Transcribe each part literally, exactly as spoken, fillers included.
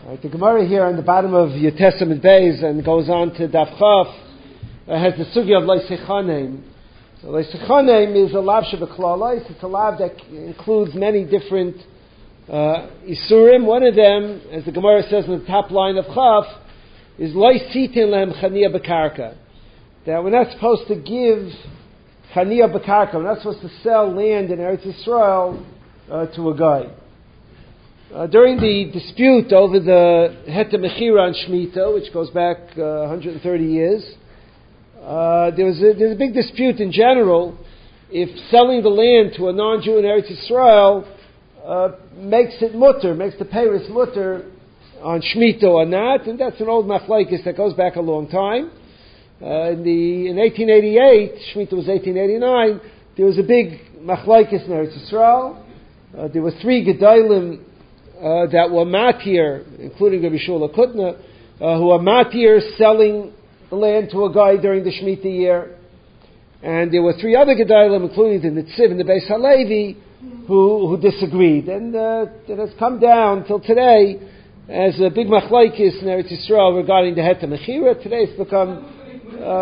Right, the Gemara here on the bottom of Yud Testament Beis and goes on to Daf Chaf uh, has the sugya of Leisechanem. So Leisechanem is a lav shebeklalos. It's a lav that includes many different uh, isurim. One of them, as the Gemara says in the top line of Chaf, is Leisitin lehem chaniya bekarka. That we're not supposed to give chaniya bekarka. We're not supposed to sell land in Eretz Yisrael uh, to a guy. Uh, during the dispute over the Heta Mechira on Shemitah, which goes back uh, one hundred thirty years, uh, there was a, there's a big dispute in general if selling the land to a non-Jew in Eretz Yisrael uh, makes it mutter, makes the peiros mutter on Shemitah or not, and that's an old machlokes that goes back a long time. Uh, in, the, in eighteen eighty-eight, Shemitah was eighteen eighty-nine, there was a big machlokes in Eretz Yisrael. Uh, there were three gedolim Uh, that were matir, including Rabbi Shula Kutna, uh, who are matir selling the land to a guy during the Shemitah year. And there were three other Gedalim, including the Nitziv and the Beis Halevi, who, who disagreed. And uh, it has come down till today as a big machlokes in Eretz Yisrael regarding the Heta Mechira. Today it's become uh,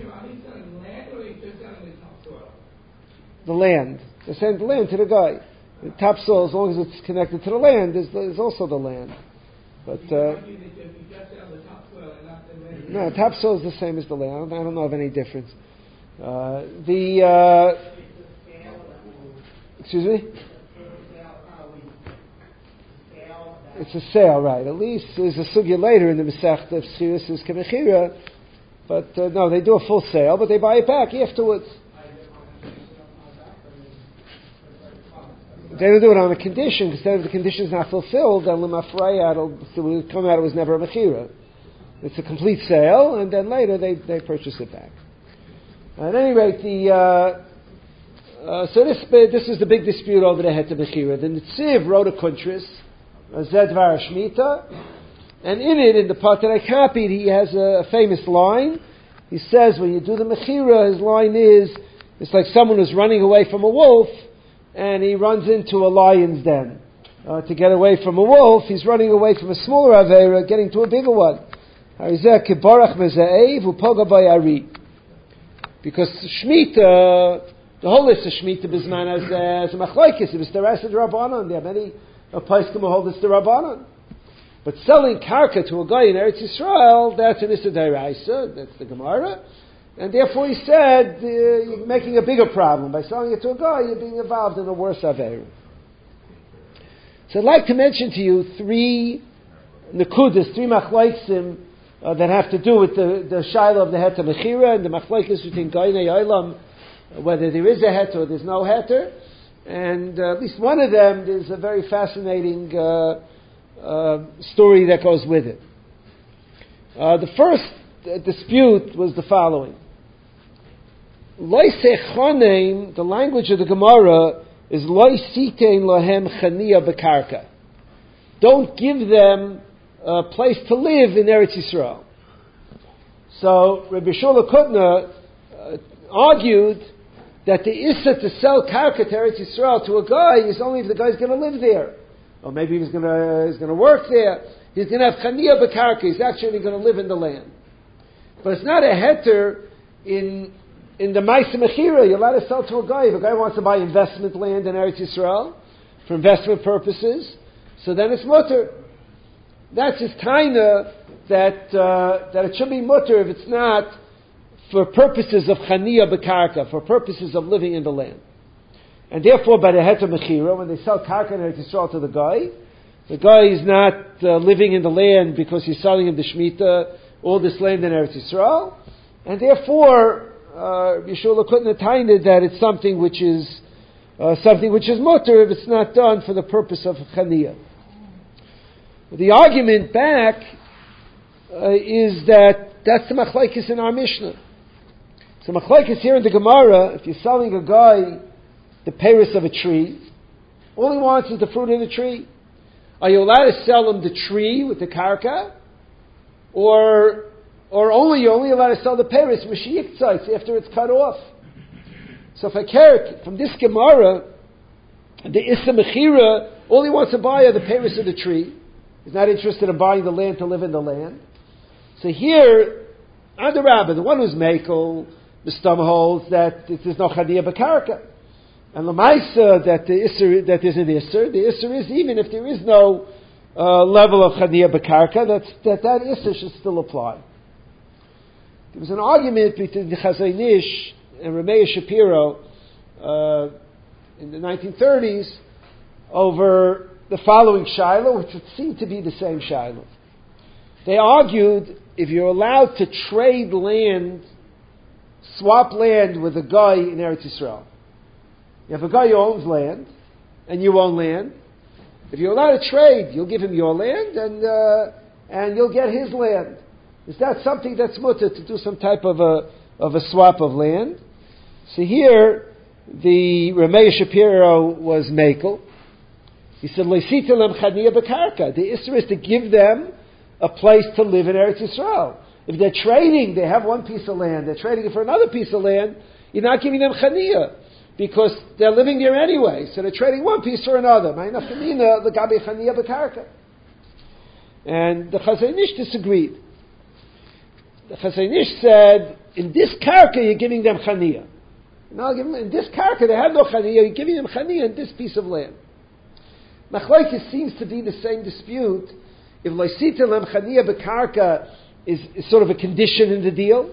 the land. They're selling the land to the guy. The topsoil, as long as it's connected to the land, is, is also the land. But uh, no, topsoil is the same as the land. I don't know of any difference. Uh, the uh, excuse me. It's a sale, right? At least there's a sugya later in the Masechta of Schiris is Kemechira, but uh, no, they do a full sale, but they buy it back afterwards. They don't do it on a condition, because then if the condition is not fulfilled, then Lemafraya, it will come out it was never a Mechira. It's a complete sale, and then later they, they purchase it back. At any rate, the, uh, uh, so this this is the big dispute over the Heta Mechira. The Nitziv wrote a kuntris, Zedvar Shemitah, and in it, in the part that I copied, he has a, a famous line. He says, when you do the Mechira, his line is, it's like someone who's running away from a wolf, and he runs into a lion's den. Uh, to get away from a wolf, he's running away from a smaller Aveira, getting to a bigger one. Because Shemitah, the whole list of Shemitah Bisman as, as a machlokes, it was the rest of the Rabbanon. There are many poskim who hold it's the Rabbanon. But selling karka to a guy in Eretz Yisrael, that's an Issa D'Oraisa, that's the Gemara. And therefore he said, uh, you're making a bigger problem. By selling it to a guy, you're being involved in a worse Aveira. So I'd like to mention to you three nekudas, three machlokes uh, that have to do with the, the shaila of the Heta Mechira and the machlokes between Gainei Olam, whether there is a heter or there's no heter. And uh, at least one of them, there's a very fascinating uh, uh, story that goes with it. Uh, the first uh, dispute was the following. Loisechonem, the language of the Gemara is loisitein lahem chaniya bekarka. Don't give them a place to live in Eretz Yisrael. So Rabbi Shula Kutna uh, argued that the issa to sell karka to Eretz Yisrael to a guy is only if the guy's going to live there, or maybe he's going to he's going to work there. He's going to have chaniya bekarka. He's actually going to live in the land. But it's not a heter in in the Maisa Mechira. You're allowed to sell to a guy. If a guy wants to buy investment land in Eretz Yisrael for investment purposes, so then it's mutter. That's his taina that uh, that it should be mutter if it's not for purposes of chaniya bekarka, for purposes of living in the land. And therefore, by the Heta Mechira, when they sell karka in Eretz Yisrael to the guy, the guy is not uh, living in the land because he's selling him the Shemitah, all this land in Eretz Yisrael, and therefore, uh, Yeshua Kutna tained that it's something which is uh, something which is mutter if it's not done for the purpose of chaniya. The argument back uh, is that that's the machlokes in our Mishnah. So machlokes here in the Gemara, if you're selling a guy the peiros of a tree, all he wants is the fruit of the tree. Are you allowed to sell him the tree with the karka? Or or only you're only allowed to sell the peiros Mashiach tzites after it's cut off? So if I care from this Gemara, the Issa Mechira, all he wants to buy are the peiros of the tree. He's not interested in buying the land to live in the land. So here, on the rabbi, the one who's mekel, the stum holds that there's no chaniya b'karka. And l'maisa, that the isser, that there's an isser. The isser is even if there is no uh, level of chaniya b'karka, that's, that that isser should still apply. There was an argument between the Chazon Ish and Rameya Shapiro uh, in the nineteen thirties over the following shiloh, which would seem to be the same shiloh. They argued if you're allowed to trade land, swap land with a guy in Eretz Yisrael. You have a guy who owns land, and you own land. If you're allowed to trade, you'll give him your land, and uh, and you'll get his land. Is that something that's mutter to do some type of a of a swap of land? So here, the Rameya Shapiro was mekel. He said, "Leisita lem chaniya b'karka." The issue is to give them a place to live in Eretz Yisrael. If they're trading, they have one piece of land. They're trading it for another piece of land. You're not giving them chaniya because they're living there anyway. So they're trading one piece for another. Ma'inafkamina l'gabe chaniya b'karka. And the Chazon Ish disagreed. The Chazon Ish said, in this karka you're giving them chaniya. No, in this karka they have no chaniya. You're giving them chaniya in this piece of land. Machlokes seems to be the same dispute. If loisita lem chaniya b'karka is, is sort of a condition in the deal,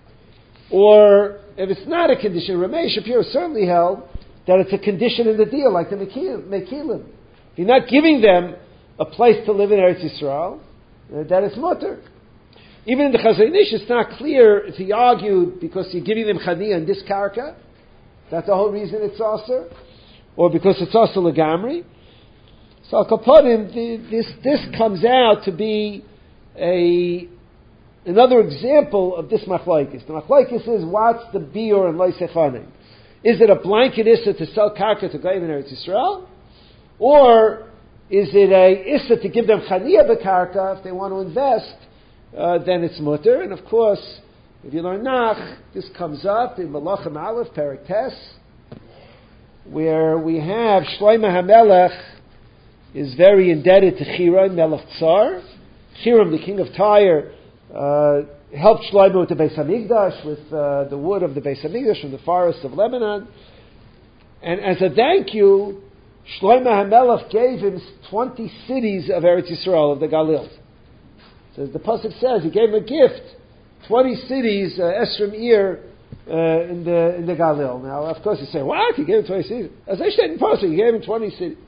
or if it's not a condition, Rameya Shapiro certainly held that it's a condition in the deal, like the Mekilim. If you're not giving them a place to live in Eretz Yisrael, uh, that is mutter. Even in the Chazon Ish, it's not clear if he argued because you're giving them chaniya in this karka, that's the whole reason it's aser, or because it's aser legamri. So Al Kaponim, this this comes out to be a another example of this machlokes. The machlokes is what's the biur and loisechanim? Is it a blanket issa to sell karka to Goyim in Eretz Yisrael, or is it a issa to give them chaniya b'karka if they want to invest? Uh, then it's mutter. And of course, if you learn Nach, this comes up in Malachim Aleph, Perek Tes, where we have Shlomo HaMelech is very indebted to Chiram Melech Tsar. Chiram, the king of Tyre, uh, helped Shlomo with the Beis Hamikdash, with uh, the wood of the Beis Hamikdash from the forests of Lebanon. And as a thank you, Shlomo HaMelech gave him twenty cities of Eretz Yisrael, of the Galil. So as the pasuk says, he gave him a gift, twenty cities, uh, Esrim Ir, uh, in the in the Galil. Now, of course, you say, what? He gave him twenty cities? As I said in pasuk, he gave him twenty cities.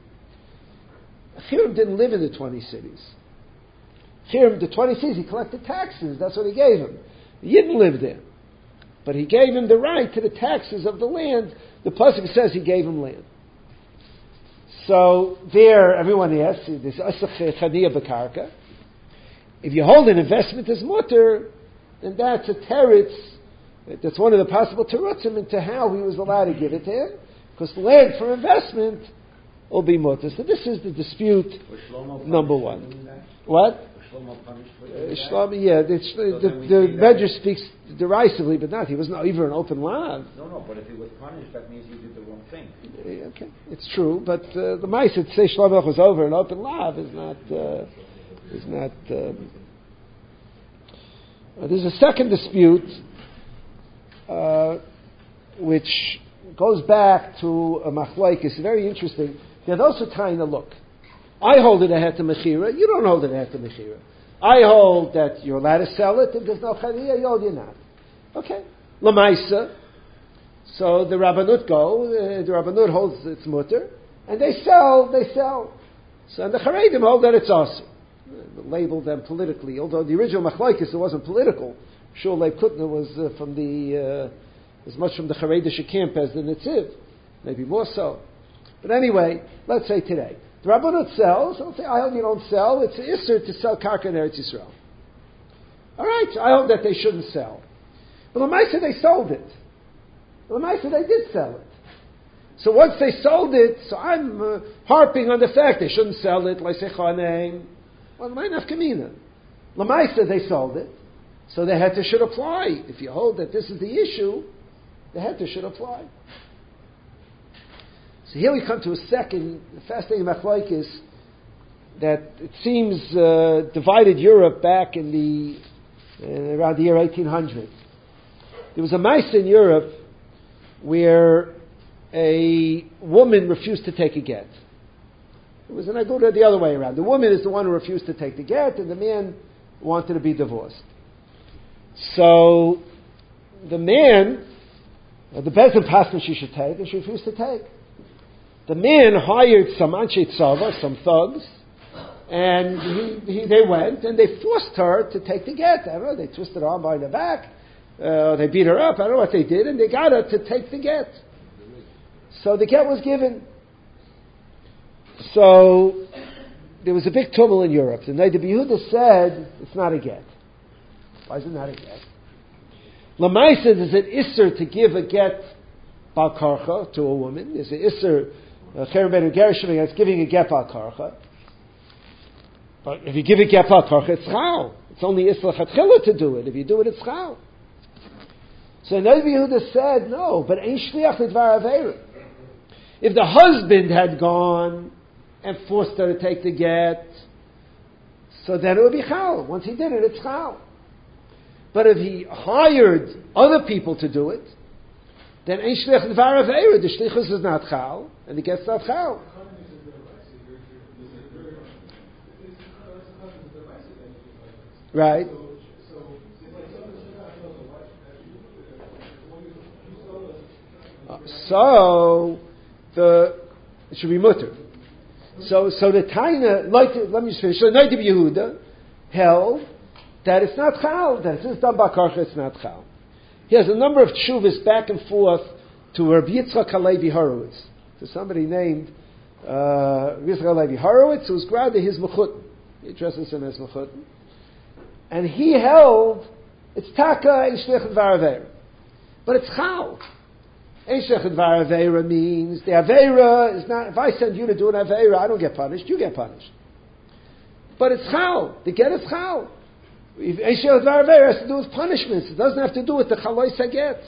Chiram didn't live in the twenty cities. Chiram, the twenty cities, he collected taxes. That's what he gave him. He didn't live there. But he gave him the right to the taxes of the land. The pasuk says he gave him land. So there, everyone asks, this asach chaniya b'karka. If you hold an investment as mutter, then that's a teretz. That's one of the possible terutzim into how he was allowed to give it to him. Because land for investment will be mutter. So this is the dispute number one. What? Uh, Shlomo, yeah, the, the, the Medrash speaks derisively, but not. He was not even an open law. No, no, but if he was punished, that means he did the wrong thing. Okay, it's true, but uh, the mice that say Shlomo was over an open law is not. Uh, is not. Um, uh, there's a second dispute, uh, which goes back to a machlokes. It's very interesting. They're those who trying to look. I hold it ahead to Mechira. You don't hold it ahead to Mechira. I hold that you're allowed to sell it. If there's no Chaniya, you hold you're not. Okay. Lamaisa. So the Rabbanut go. Uh, the Rabbanut holds its mutter. And they sell, they sell. So and the Charedim hold that it's us. Uh, label them politically. Although the original Machlokes, it wasn't political. Shul Leib Kutner was uh, from the, uh, as much from the Haredish camp as the Netziv. Maybe more so. But anyway, let's say today. The Rabbanut sells. I'll say, I hope you don't sell. It's Isser to sell Karka in Eretz Yisrael. All right, so I hope that they shouldn't sell. But Lamaisa, they sold it. Lamaisa, they did sell it. So once they sold it, so I'm uh, harping on the fact they shouldn't sell it. Laisechaneim. Well, my nafkamina. Lamaisa, they sold it. So the heter should apply. If you hold that this is the issue, the heter should apply. So here we come to a second fascinating machlokes. that it seems uh, divided Europe back in the uh, around the year eighteen hundred. There was a mice in Europe where a woman refused to take a get. It was, and I go to the other way around. The woman is the one who refused to take the get, and the man wanted to be divorced. So the man, uh, the Bezin passed she should take, and she refused to take. The man hired some Anshe Tzava, some thugs, and he, he, they went and they forced her to take the get. I don't know, they twisted her arm behind the back, uh, they beat her up, I don't know what they did, and they got her to take the get. So the get was given. So there was a big tumult in Europe. The Neidah Yehuda said, it's not a get. Why is it not a get? Lamaisa, there's an isser to give a get bal karcha to a woman. There's an isser, cherem ben gershom, against giving a get bal karcha. But if you give a get bal karcha, it's chal. It's only isser chatchila to do it. If you do it, it's chal. So Neidah Yehuda said, no, but ein shliach lidvar aveira. If the husband had gone and forced her to take the get, so then it would be chal. Once he did it, it's chal. But if he hired other people to do it, then ein shliach dvar aveira. The shlichus is not chal, and the get's not chal. Right. Uh, so the it should be mutter. So so the Taina, like let me just finish. So Neidah Yehuda held that it's not chal, that it's done by karcha, it's not chal. He has a number of tshuvas back and forth to Rabbi Yitzchak Halevi Horowitz, to somebody named uh, Rabbi Yitzchak Halevi Horowitz, who's granted his mechut. He addresses him as mechut, and he held it's taka and shlich dvar aveira, but it's chal. Ein shlich dvar aveira means the aveira is not. If I send you to do an aveira, I don't get punished. You get punished. But it's chal. The get is chal. Ein shlich dvar aveira has to do with punishments. It doesn't have to do with the chalois haget.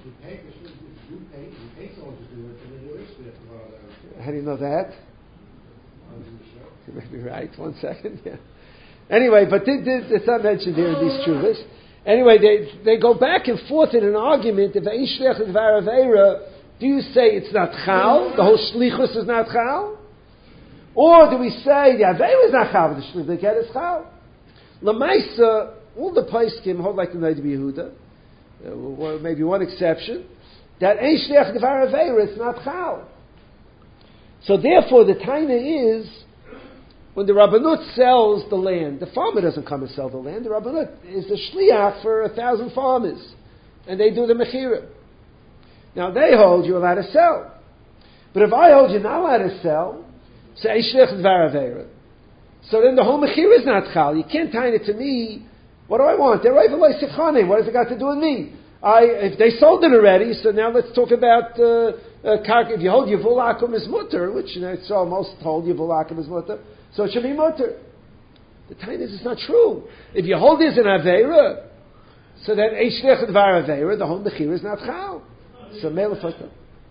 How do you know that? You may be right. One second. Yeah. Anyway, but this, this, it's not mentioned here in these chuvas. Anyway, they they go back and forth in an argument. If ein shlich dvar aveira, do you say it's not chal? The whole shlichus is not chal, or do we say the aveira is not chal, but the shlich the get is chal? Lamaisa, all the poskim hold like the Neidah Yehuda. Uh, well, maybe one exception that ein shlich dvar aveira is not chal. So therefore, the taina is, when the Rabbanut sells the land, the farmer doesn't come and sell the land. The Rabbanut is the shliach for a thousand farmers, and they do the mechira. Now they hold you're allowed to sell, but if I hold you're not allowed to sell, so ein shlich dvar aveira. So then the whole mechira is not chal. You can't tie it to me. What do I want? They're over like sichanim. What has it got to do with me? I if they sold it already, so now let's talk about. Uh, Uh, if you hold Yevul Akum as mutter, which you know, so most hold Yevul Akum as mutter, so it should be mutter. The time is it's not true. If you hold this in Aveira, so then Ein Shlich Dvar Aveira, the whole Mechira is not Chal. So Mele Fata.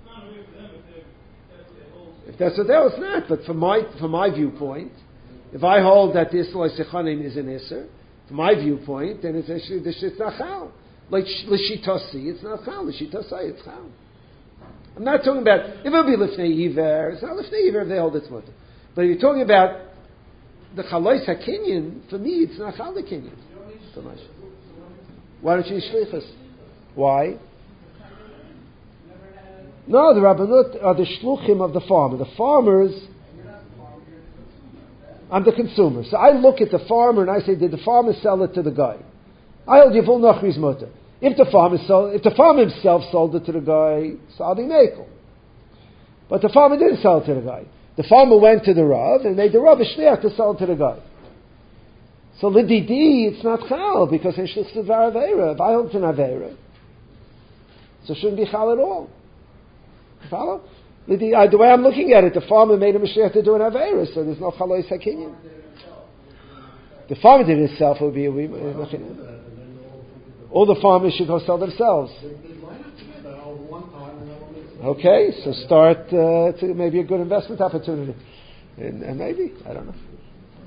If that's what that was not, but from my from my viewpoint, if I hold that this Lo Sechanim is an Isser, from my viewpoint, then it's actually this it's not Chal. Like L'Shitasi, it's not Chal. L'Shitasi, it's Chal. I'm not talking about, if it'll be Lifnei Iver, it's not Lifnei Iver if they hold its mutter. But if you're talking about the Chalois HaKinyan, for me it's not Chal HaKinyan. So much. Why don't you Shlichus? Why? No, the Rabbanut are the Shluchim of the farmer. The farmers, I'm the consumer. So I look at the farmer and I say, did the farmer sell it to the guy? I hold Yevul Nachri's mutter. If the farmer sold, if the farmer himself sold it to the guy, so I'll be mekel. But the farmer didn't sell it to the guy. The farmer went to the Rav and made the Rav a shliach to sell it to the guy. So lididi, it's not chal because it's shliach dvar aveira. If I hold it in aveira, so it shouldn't be chal at all. Follow? Lidi, uh, the way I'm looking at it, the farmer made a shliach to do an aveira, so there's no chalois hakinyan. The farmer did it himself, it would be a we. All the farmers should go sell themselves. Okay, so start, uh, to maybe a good investment opportunity. And, and maybe, I don't know.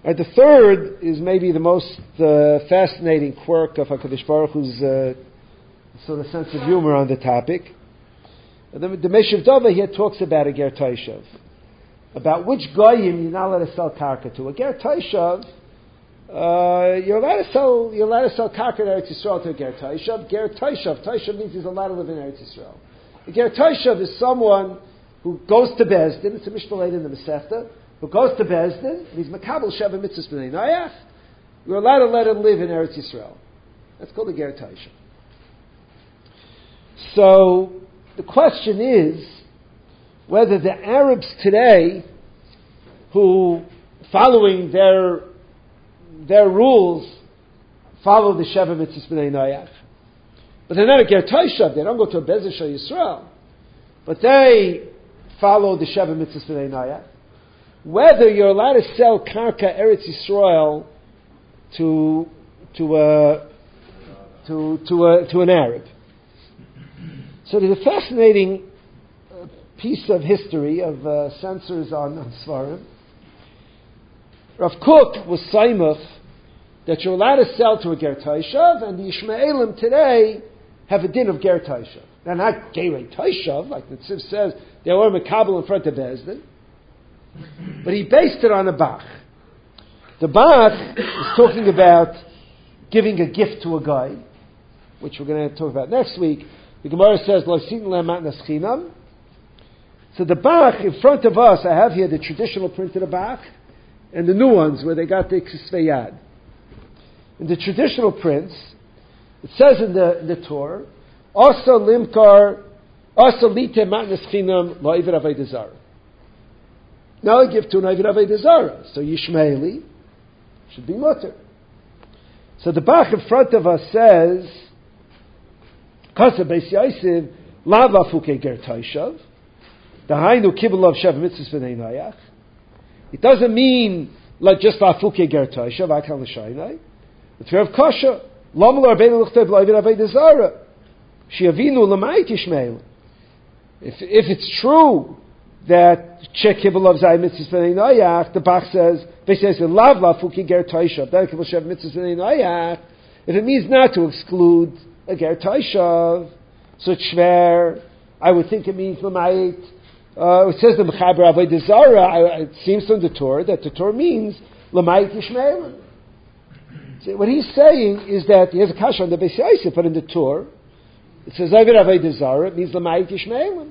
Right, the third is maybe the most uh, fascinating quirk of HaKadosh Baruch Hu's uh, sort of sense of humor on the topic. The, the Meshiv Dova here talks about a Ger Taishav, about which goyim you're not allowed to sell karka to. A Ger Taishav, uh, you're allowed to sell you're allowed to sell karka in Eretz Yisrael to a Ger Taishav. Ger Taishav, Taishav means he's allowed to live in Eretz Yisrael. A Ger Taishav is someone who goes to Bezdin. It's a Mishnah in the Masechta. Who goes to Bezdin, and he's Makabel Sheva Mitzvahs B'nai Noach, you're allowed to let him live in Eretz Yisrael. That's called a Ger Taishav. So, the question is whether the Arabs today, who, following their their rules, follow the Sheva Mitzvahs B'nai Noach, but they're not a Ger Taishav, they don't go to a Bezdin Shel Yisrael, but they follow the Sheva Mitzvahs B'nai Noach, whether you're allowed to sell karka Eretz Yisrael to to a to to a to an Arab. So there's a fascinating uh, piece of history of uh, censors on, on Svarim. Rav Kook was saimach that you're allowed to sell to a Ger Taishav, and the Yishmaelim today have a din of Ger Taishav. They're not Gerei Taishav, like the Tziv says, they were Mekabel in front of Bezdin. But he based it on a Bach. The Bach is talking about giving a gift to a guy, which we're going to talk about next week. The Gemara says, Lo sitin lehem matnas chinam. So the Bach, in front of us, I have here the traditional print of the Bach, and the new ones, where they got the Ksvei Yad. In the traditional prints, it says in the, in the Torah, Asa limkar, Asa lite matnas chinam lo iver avodah zarah. Now I give to an Ovid Avodah Zarah. So Yishmaeli should be mutter. So the Bach in front of us says, Kasa Beis Yosef, Lav Afuke Ger Taishav, Dahainu Kibbul of Sheva Mitzvahs B'nai Noach. It doesn't mean like just Afuke Ger Taishav, Akal L'Shainai. It's Rav Kasha, Lam L'Arbeinu L'Chtev L'Ovid Avodah Zarah, Shiavinu L'Mayit Yishmael. If if it's true that Che Kibbul of Zay Mitzvahs B'nai Noach, the Bach says, Beis Yosef, Lav Afuke Ger Taishav, Dahainu Kibbul Sheva Mitzvahs B'nai Noach. If it means not to exclude a Ger Taishav, so it's shver. I would think it means L'mayit. Uh, it says the Mechaber Avodah Zarah. It seems from the Torah that the Torah means L'mayit Yishmael. So what he's saying is that he has a kasha on the Beis Yosef, but in the Torah it says Avodah Zarah. It means L'mayit Yishmael.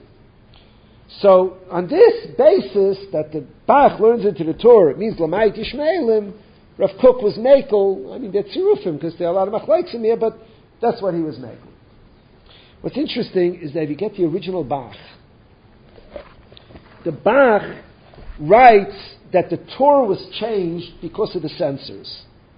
So on this basis that the Bach learns into the Torah, it means L'mayit Yishmael. Rav Kook was mekel. I mean, they're tzirufim because there are a lot of machlokes in here, but that's what he was making. What's interesting is that if you get the original Bach, the Bach writes that the Torah was changed because of the censors.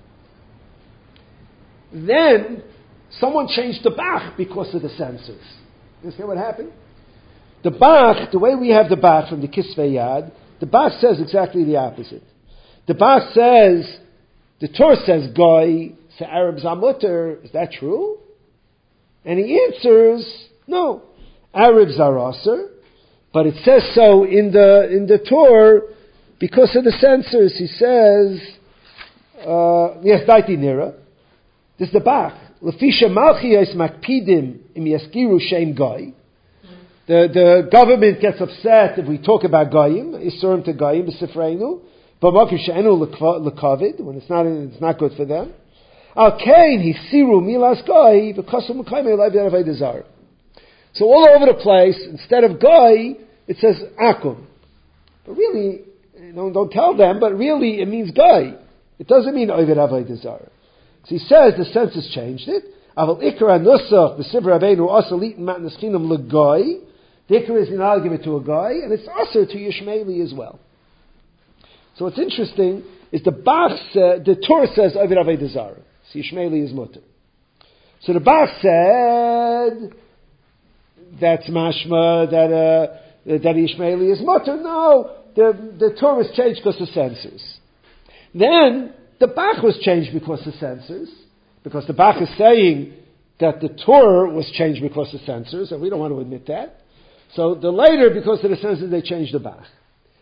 Then someone changed the Bach because of the censors. You see what happened? The Bach, the way we have the Bach from the Kisvei Yad, the Bach says exactly the opposite. The Bach says, the Torah says Goy, so Arabs are mutter. Is that true? And he answers, no. Arabs are aser, but it says so in the in the Torah because of the censors. He says, uh, yes, daiti nira. This is the Bach. Lefisha malchiyos makpidim im yaskiru shem goy. The the government gets upset if we talk about goyim, isurim to goyim b'sifreinu, but makim she'enu lekavid, when it's not it's not good for them. Al kain hisiru milas goy v'kosum mekayim elay b'avodah zarah. So all over the place, instead of goy, it says akum. But really, don't, don't tell them, but really it means goy. It doesn't mean oived avodah zarah. So he says the census changed it. Aval ikra nusach b'sivra rabbeinu also litin matnas chinam legoy. The ikra is not give it to a guy, and it's also to Yishmaeli as well. So what's interesting is the Bach said, the Torah says oived avodah zarah. So Yishmaeli is mutter. So the Bach said that's mashma that uh, that Yishmaeli is mutter. No, the the Torah was changed because of censors. Then the Bach was changed because of censors, because the Bach is saying that the Torah was changed because of censors, and we don't want to admit that. So the later, because of the censors, they changed the Bach.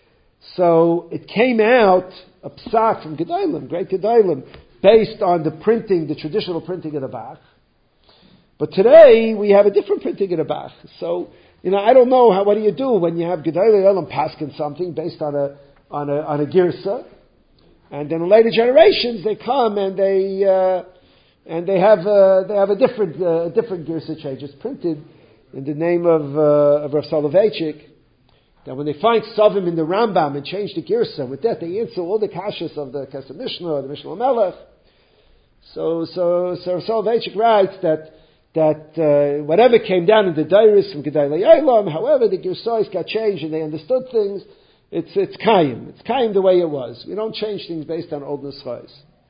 So it came out a psak from Gedolim, great Gedolim, based on the printing, the traditional printing of the Bach. But today we have a different printing of the Bach. So, you know, I don't know how, what do you do when you have Gedolim paskin something based on a on a on a girsa, and then in later generations they come and they uh, and they have uh, they have a different uh, different girsa change. It's printed in the name of uh, of Rav Soloveitchik. That when they find Savim in the Rambam and change the Girsa, with that they answer all the kashas of the Kesef Mishnah or the Mishnah Melech. So, so, so Soloveitchik writes that that uh, whatever came down in the Dairis from Gedai L'Yaylam, however the Girsais got changed and they understood things, it's it's Kaim. It's Kaim the way it was. We don't change things based on old Nuschais.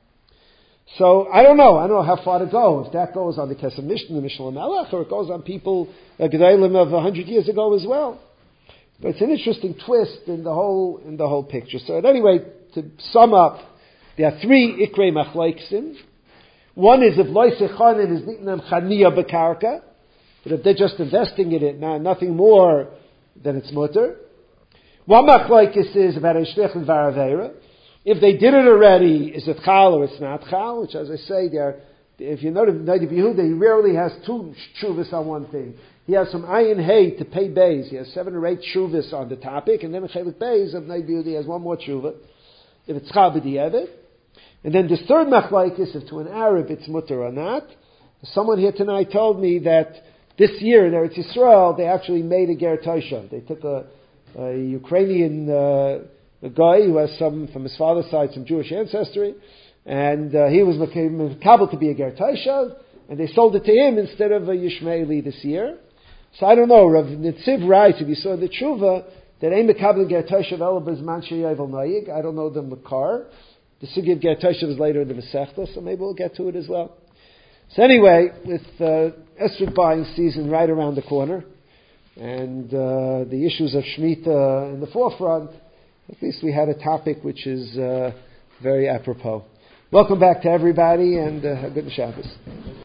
So I don't know. I don't know how far to go. If that goes on the Kesef Mishnah, the Mishnah Melech, or it goes on people uh, Gedailim of a hundred years ago as well. But it's an interesting twist in the whole in the whole picture. So, at any rate, to sum up, there are three ikrei machloksim. One is if loy sechanin is nitnam chaniya bekarka, but if they're just investing in it, now nothing more, then it's mutter. One machlokis is about a shlich and varavera. If they did it already, is it chal or it's not chal? Which, as I say, there. If you know the Nadiv Yehuda, he rarely has two shuvas on one thing. He has some ayin hay to pay bays. He has seven or eight shuvas on the topic, and then a chelik bays of Nadiv Yehuda, he has one more shuva. If it's chal b'di'evet. And then the third machlokes, if to an Arab it's mutter or not. Someone here tonight told me that this year in Eretz Yisrael, they actually made a ger toshav. They took a, a Ukrainian uh, a guy who has some, from his father's side, some Jewish ancestry, and uh, he was makabel to be a ger toshav, and they sold it to him instead of a Yishmaeli this year. So I don't know. Rav Nitziv writes, if you saw the tshuva, that ein makabel ger toshav ela b'zman she'yovel noyig. I don't know the makar. The sugi of ger toshav is later in the Masechta, so maybe we'll get to it as well. So anyway, with uh, esrog buying season right around the corner, and uh, the issues of Shemitah in the forefront, at least we had a topic which is uh, very apropos. Welcome back to everybody, and uh, good Shabbos.